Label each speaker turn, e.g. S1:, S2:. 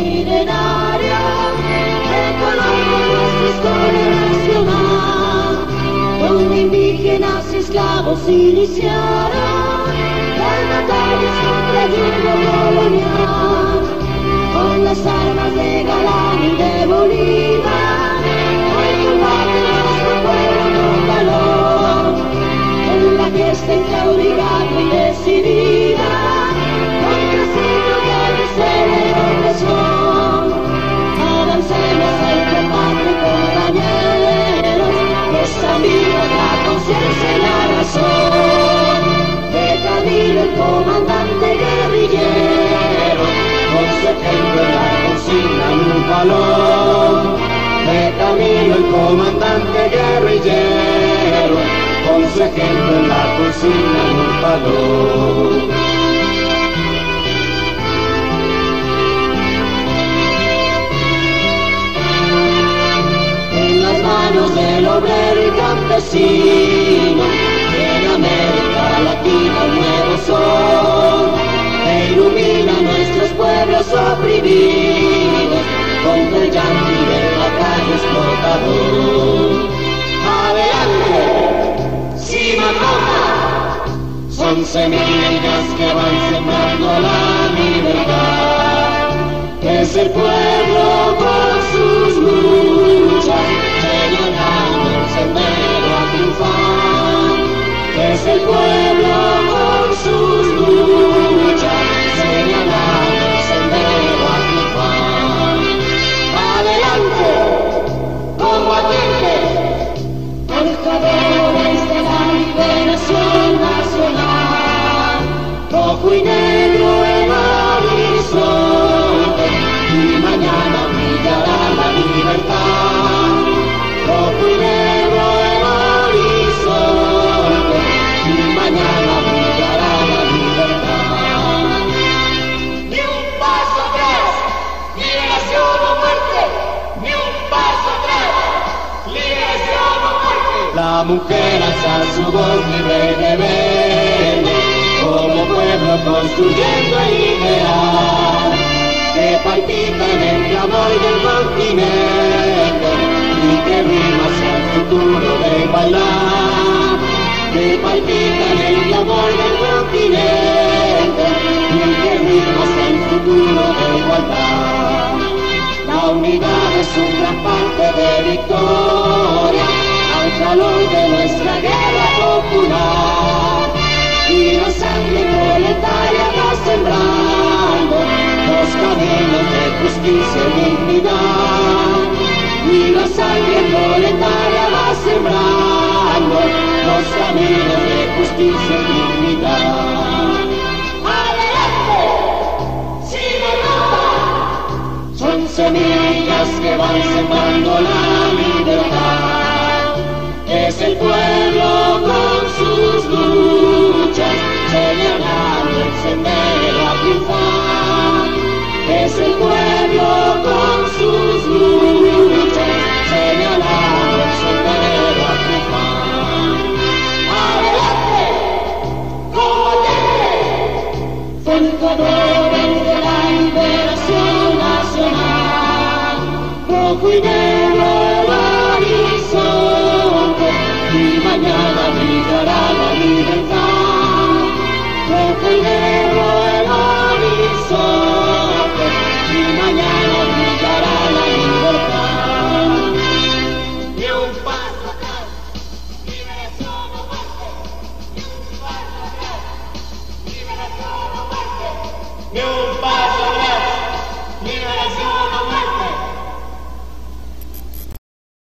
S1: milenaria que colocó nuestra historia nacional, donde indígenas y esclavos iniciaron las batallas contra el yugo colonial, con las armas de Galán y de Bolívar, hoy combate nuestro pueblo con valor, en la gesta incaudillada y decidida, contra siglos de miseria y opresión. Avancemos el combate, compañeros, los amigos, la conciencia y la razón. De camino el comandante guerrillero, con su ejemplo en la consigna en un balón. De camino el comandante guerrillero, con su ejemplo en la consigna en un balón. En las manos del obrero y campesino, en América Latina un nuevo sol, que ilumina nuestros pueblos oprimidos, contra el yanqui del lacayo explotador. Adelante, Cimarroja, son semillas que van sembrando la libertad. Es el pueblo con sus luchas, señalando el sendero a triunfar. Es el pueblo con sus luchas, señalando el sendero a triunfar. Adelante, combatientes, forjadores de la liberación nacional, rojo y negro el horizonte, y mañana brillará la libertad. Rojo y negro el horizonte, y mañana brillará la libertad. Ni un paso atrás, liberación o muerte. Ni un paso atrás, liberación o muerte. La mujer alza su voz libre y rebelde, como pueblo construyendo el ideal, que palpita en el clamor del continente y que rima hacia el futuro de igualdad. Que palpita en el clamor del continente y que rima hacia el futuro de igualdad. La unidad es un gran parte de victoria al calor de nuestra guerra popular, y la sangre proletaria va sembrando los caminos de justicia y dignidad. Y la sangre proletaria va sembrando los caminos de justicia y dignidad. ¡Adelante! ¡Cimarroja! Son semillas que van sembrando la libertad. Es el pueblo con sus luchas, señalando el sendero a triunfar. Es el pueblo con sus luchas, señalando el sendero a triunfar. ¡Adelante, combatientes, forjadores de la liberación nacional! Rojo y negro el horizonte, y mañana brillará la libertad. Rojo y negro el horizonte, y mañana brillará la libertad. Ni un paso atrás, liberación o muerte. Ni un paso atrás, liberación o muerte. Ni un